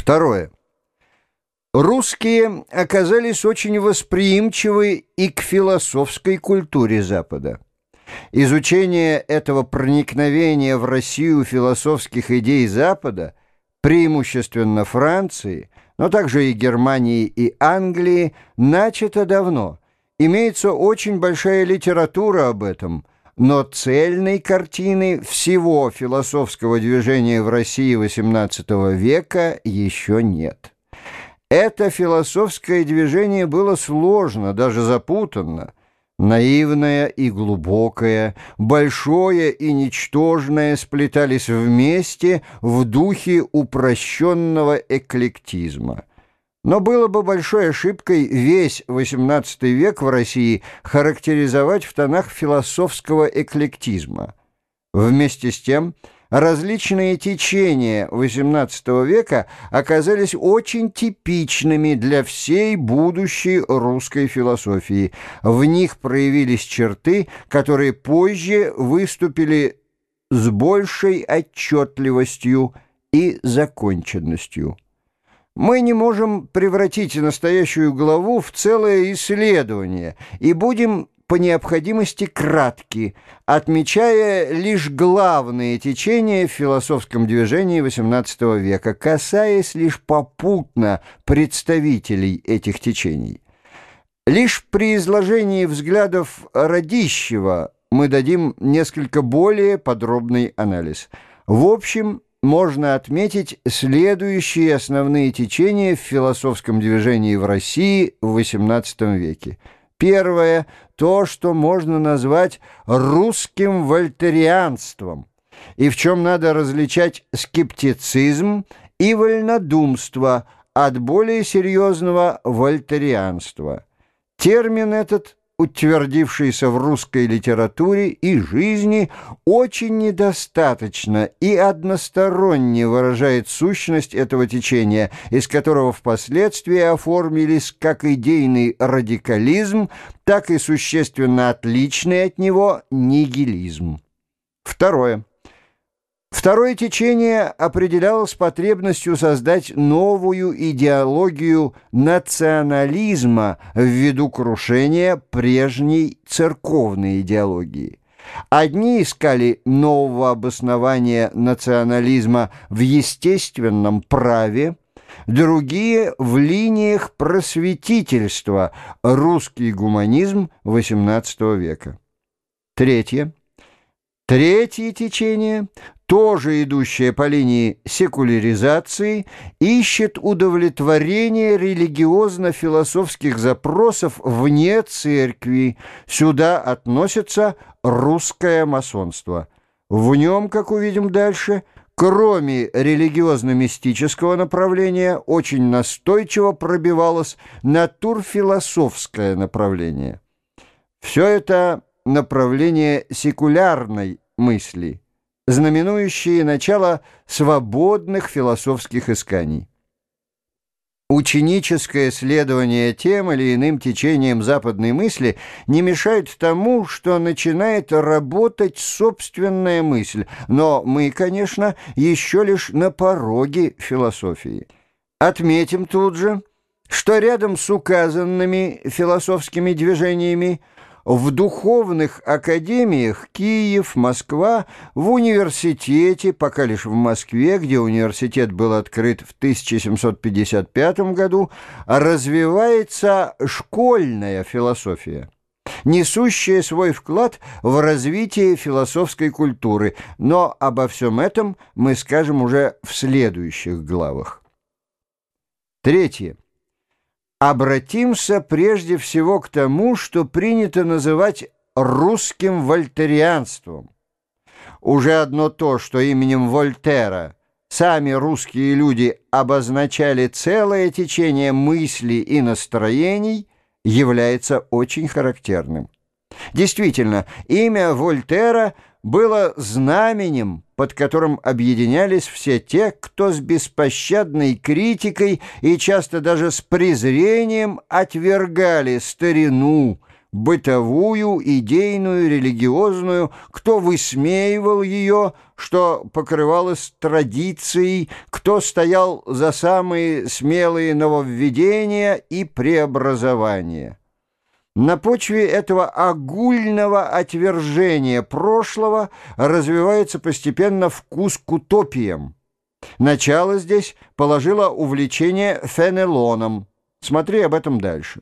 Второе. Русские оказались очень восприимчивы и к философской культуре Запада. Изучение этого проникновения в Россию философских идей Запада, преимущественно Франции, но также и Германии и Англии, начато давно. Имеется очень большая литература об этом, но цельной картины всего философского движения в России XVIII века еще нет. Это философское движение было сложно, даже запутанно, наивное и глубокое, большое и ничтожное сплетались вместе в духе упрощенного эклектизма. Но было бы большой ошибкой весь XVIII век в России характеризовать в тонах философского эклектизма. Вместе с тем, различные течения XVIII века оказались очень типичными для всей будущей русской философии. В них проявились черты, которые позже выступили с большей отчетливостью и законченностью. Мы не можем превратить настоящую главу в целое исследование и будем по необходимости кратки, отмечая лишь главные течения в философском движении XVIII века, касаясь лишь попутно представителей этих течений. Лишь при изложении взглядов Радищева мы дадим несколько более подробный анализ. В общем, можно отметить следующие основные течения в философском движении в России в XVIII веке. Первое – то, что можно назвать русским вольтерианством, и в чем надо различать скептицизм и вольнодумство от более серьезного вольтерианства. Термин этот, утвердившийся в русской литературе и жизни, очень недостаточно и односторонне выражает сущность этого течения, из которого впоследствии оформились как идейный радикализм, так и существенно отличный от него нигилизм. Второе. Второе течение определялось потребностью создать новую идеологию национализма ввиду крушения прежней церковной идеологии. Одни искали нового обоснования национализма в естественном праве, другие — в линиях просветительства, русский гуманизм XVIII века. Третье. Третье течение, тоже идущее по линии секуляризации, ищет удовлетворение религиозно-философских запросов вне церкви. Сюда относится русское масонство. В нем, как увидим дальше, кроме религиозно-мистического направления, очень настойчиво пробивалось натурфилософское направление. Все это направление секулярной мысли, знаменующие начало свободных философских исканий. Ученическое следование тем или иным течениям западной мысли не мешает тому, что начинает работать собственная мысль, но мы, конечно, еще лишь на пороге философии. Отметим тут же, что рядом с указанными философскими движениями в духовных академиях Киев, Москва, в университете, пока лишь в Москве, где университет был открыт в 1755 году, развивается школьная философия, несущая свой вклад в развитие философской культуры, но обо всем этом мы скажем уже в следующих главах. Третье. Обратимся прежде всего к тому, что принято называть русским вольтерианством. Уже одно то, что именем Вольтера сами русские люди обозначали целое течение мыслей и настроений, является очень характерным. Действительно, имя Вольтера было знаменем, под которым объединялись все те, кто с беспощадной критикой и часто даже с презрением отвергали старину, бытовую, идейную, религиозную, кто высмеивал ее, что покрывалось традицией, кто стоял за самые смелые нововведения и преобразования. На почве этого огульного отвержения прошлого развивается постепенно вкус к утопиям. Начало здесь положило увлечение Фенелоном. Смотри об этом дальше.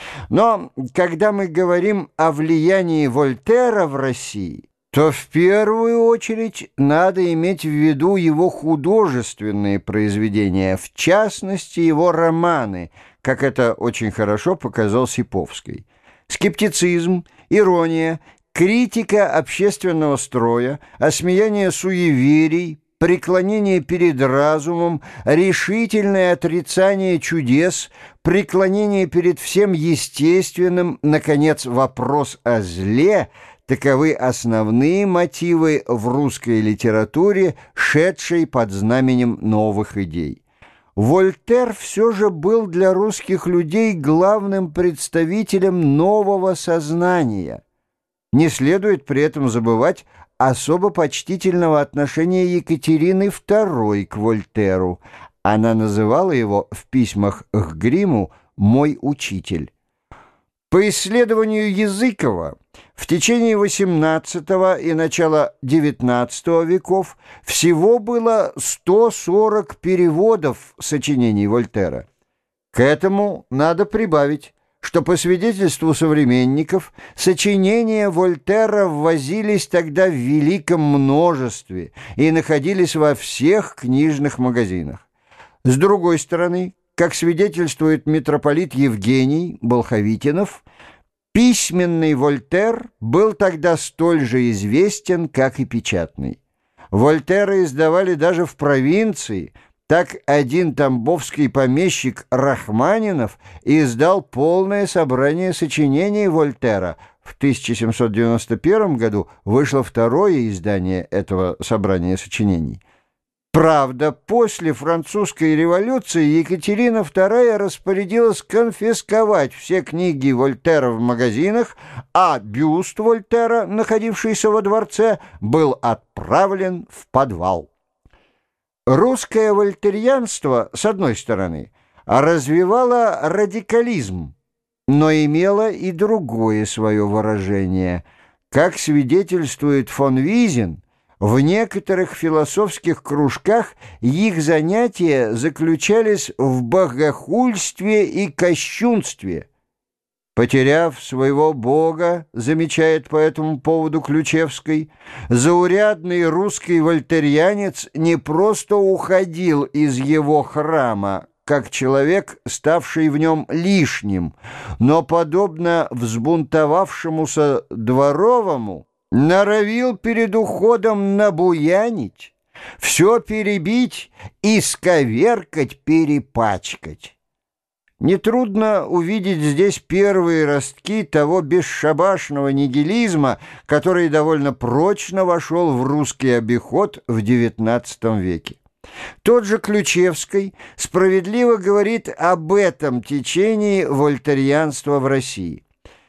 Но когда мы говорим о влиянии Вольтера в России, то в первую очередь надо иметь в виду его художественные произведения, в частности его романы, как это очень хорошо показал Сиповский. Скептицизм, ирония, критика общественного строя, осмеяние суеверий, преклонение перед разумом, решительное отрицание чудес, преклонение перед всем естественным, наконец, вопрос о зле – таковы основные мотивы в русской литературе, шедшей под знаменем новых идей. Вольтер все же был для русских людей главным представителем нового сознания. Не следует при этом забывать особо почтительного отношения Екатерины II к Вольтеру. Она называла его в письмах к Гримму «мой учитель». По исследованию Языкова, в течение XVIII и начала XIX веков всего было 140 переводов сочинений Вольтера. К этому надо прибавить, что по свидетельству современников сочинения Вольтера ввозились тогда в великом множестве и находились во всех книжных магазинах. С другой стороны, как свидетельствует митрополит Евгений Болховитинов, письменный Вольтер был тогда столь же известен, как и печатный. Вольтера издавали даже в провинции. Так один тамбовский помещик Рахманинов издал полное собрание сочинений Вольтера. В 1791 году вышло второе издание этого собрания сочинений. Правда, после французской революции Екатерина II распорядилась конфисковать все книги Вольтера в магазинах, а бюст Вольтера, находившийся во дворце, был отправлен в подвал. Русское вольтерианство, с одной стороны, развивало радикализм, но имело и другое свое выражение. Как свидетельствует фон Визин, в некоторых философских кружках их занятия заключались в богохульстве и кощунстве. Потеряв своего бога, замечает по этому поводу Ключевский, заурядный русский вольтерианец не просто уходил из его храма, как человек, ставший в нем лишним, но, подобно взбунтовавшемуся дворовому, норовил перед уходом набуянить, все перебить, исковеркать, перепачкать. Нетрудно увидеть здесь первые ростки того бесшабашного нигилизма, который довольно прочно вошел в русский обиход в XIX веке. Тот же Ключевский справедливо говорит об этом течении вольтерианства в России.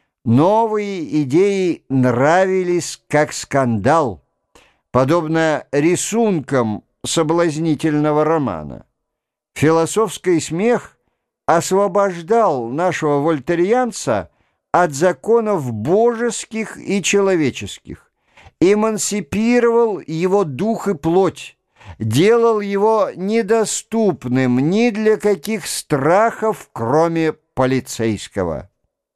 Новые идеи нравились как скандал, подобно рисункам соблазнительного романа. Философский смех освобождал нашего вольтерианца от законов божеских и человеческих, эмансипировал его дух и плоть, делал его недоступным ни для каких страхов, кроме полицейского.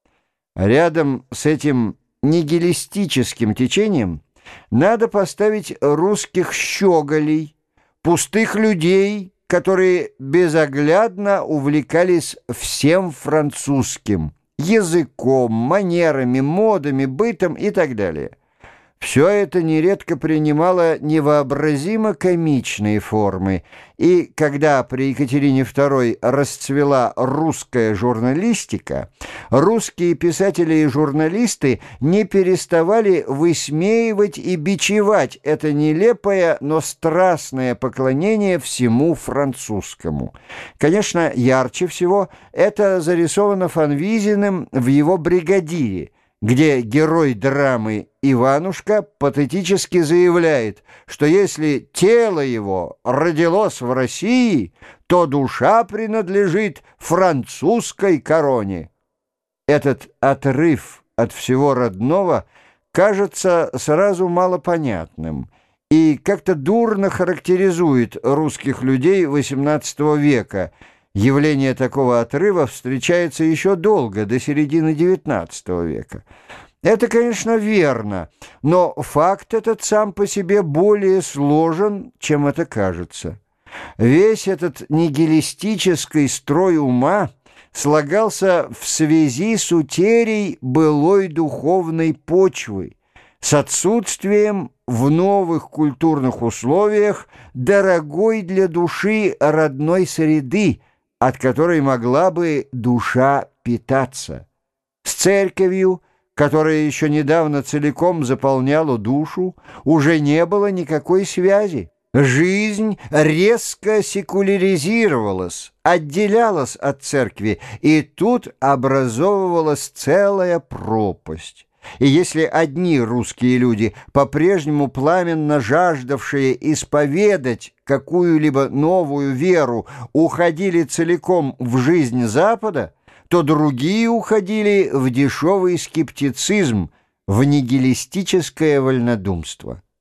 Рядом с этим нигилистическим течением надо поставить русских щеголей, пустых людей, которые безоглядно увлекались всем французским, языком, манерами, модами, бытом и так далее. Все это нередко принимало невообразимо комичные формы, и когда при Екатерине II расцвела русская журналистика, русские писатели и журналисты не переставали высмеивать и бичевать это нелепое, но страстное поклонение всему французскому. Конечно, ярче всего это зарисовано фон Визиным в его «Бригадире», где герой драмы Иванушка патетически заявляет, что если тело его родилось в России, то душа принадлежит французской короне. Этот отрыв от всего родного кажется сразу малопонятным и как-то дурно характеризует русских людей XVIII века. Явление такого отрыва встречается еще долго, до середины XIX века. Это, конечно, верно, но факт этот сам по себе более сложен, чем это кажется. Весь этот нигилистический строй ума слагался в связи с утерей былой духовной почвы, с отсутствием в новых культурных условиях дорогой для души родной среды, от которой могла бы душа питаться, с церковью, которая еще недавно целиком заполняла душу, уже не было никакой связи. Жизнь резко секуляризировалась, отделялась от церкви, и тут образовывалась целая пропасть. И если одни русские люди, по-прежнему пламенно жаждавшие исповедать какую-либо новую веру, уходили целиком в жизнь Запада, то другие уходили в дешевый скептицизм, в нигилистическое вольнодумство.